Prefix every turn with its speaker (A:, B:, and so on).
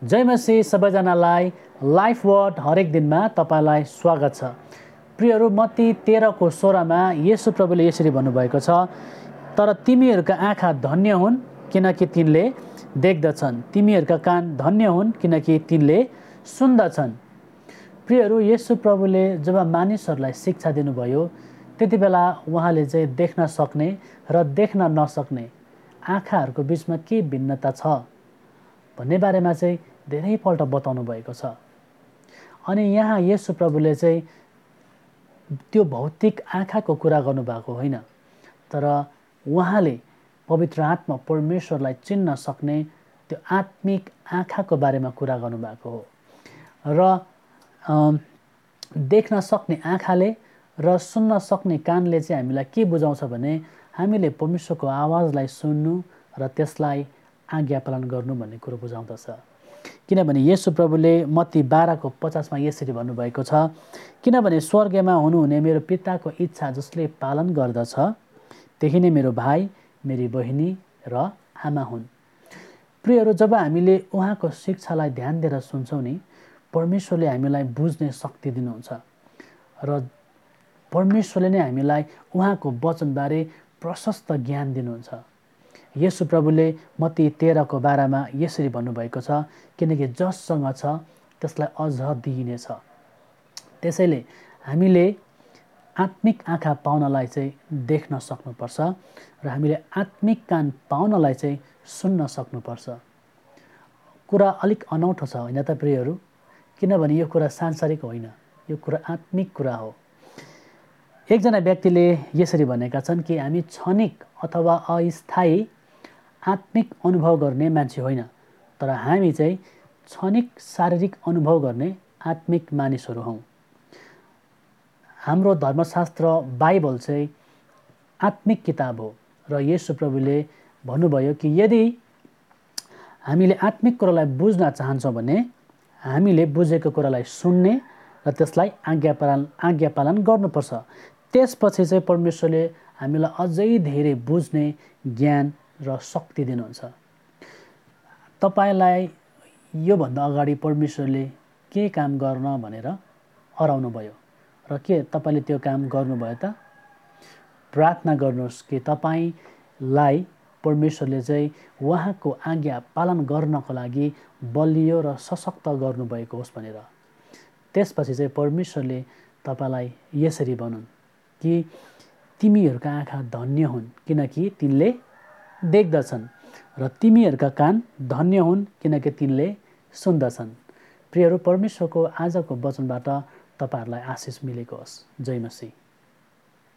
A: जय मसीह सबैजनालाई life word हरेक दिनमा तपाईलाई स्वागत छ। प्रियहरू, मत्ती 13:16 मा येशू प्रभुले यसरी भन्नुभएको छ, तर तिमीहरूका आँखा धन्य हुन् किनकि तिनले देख्दछन्, तिमीहरूका कान धन्य हुन् किनकि तिनले सुन्दछन्। प्रियहरू, येशू प्रभुले जब मानिसहरूलाई शिक्षा दिनुभयो त्यति बेला उहाँले चाहिँ देख्न सक्ने र देख्न नसक्ने आँखाहरूको बिचमा के भिन्नता छ भन्ने बारेमा चाहिँ धेरैपल्ट बताउनु भएको छ। अनि यहाँ येशू प्रभुले चाहिँ त्यो भौतिक आँखाको कुरा गर्नुभएको होइन, तर उहाँले पवित्र आत्मा परमेश्वरलाई चिन्न सक्ने त्यो आत्मिक आँखाको बारेमा कुरा गर्नुभएको हो। र देख्न सक्ने आँखाले र सुन्न सक्ने कानले चाहिँ हामीलाई के बुझाउँछ भने हामीले परमेश्वरको आवाजलाई सुन्नु र त्यसलाई आज्ञा पालन गर्नु भन्ने कुरो बुझाउँदछ। किनभने येशू प्रभुले मत्ती 12:50 मा यसरी भन्नुभएको छ, किनभने स्वर्गमा हुनुहुने मेरो पिताको इच्छा जसले पालन गर्दछ त्यही नै मेरो भाइ, मेरी बहिनी र आमा हुन्। प्रियहरू, जब हामीले उहाँको शिक्षालाई ध्यान दिएर सुन्छौँ नि, परमेश्वरले हामीलाई बुझ्ने शक्ति दिनुहुन्छ र परमेश्वरले नै हामीलाई उहाँको वचनबारे प्रशस्त ज्ञान दिनुहुन्छ। येशू प्रभुले मत्ती 13:12 मा यसरी भन्नुभएको छ, किनकि जससँग छ त्यसलाई अझ दिइनेछ। त्यसैले हामीले आत्मिक आँखा पाउनलाई चाहिँ देख्न सक्नुपर्छ र हामीले आत्मिक कान पाउनलाई चाहिँ सुन्न सक्नुपर्छ। कुरा अलिक अनौठो छ होइन त प्रियहरू? किनभने यो कुरा सांसारिक होइन, यो कुरा आत्मिक कुरा हो। एकजना व्यक्तिले यसरी भनेका छन् कि हामी क्षणिक अथवा अस्थायी आत्मिक अनुभव गर्ने मान्छे होइन, तर हामी चाहिँ क्षणिक शारीरिक अनुभव गर्ने आत्मिक मानिसहरू हौँ। हाम्रो धर्मशास्त्र बाइबल चाहिँ आत्मिक किताब हो र येशू प्रभुले भन्नुभयो कि यदि हामीले आत्मिक कुरालाई बुझ्न चाहन्छौँ भने हामीले बुझेको कुरालाई सुन्ने र त्यसलाई आज्ञा पालन गर्नुपर्छ। त्यसपछि चाहिँ परमेश्वरले हामीलाई अझै धेरै बुझ्ने ज्ञान र शक्ति दिनुहुन्छ। तपाईलाई योभन्दा अगाडि परमेश्वरले के काम गर्न भनेर हराउनु भयो र के तपाईले त्यो काम गर्नुभयो त? प्रार्थना गर्नुहोस् कि तपाईलाई परमेश्वरले चाहिँ उहाँको आज्ञा पालन गर्नको लागि बलियो र सशक्त गर्नुभएको होस् भनेर। त्यसपछि चाहिँ परमेश्वरले तपाईलाई यसरी भनुन् कि तिमीहरूका आँखा धन्य हुन् किनकि तिनले देख्दछन् र तिमीहरूका कान धन्य हुन् किनकि तिनले सुन्दछन्। प्रियहरू, परमेश्वरको आजको वचनबाट तपाईहरूलाई आशिष मिलेको होस्। जय मसीह।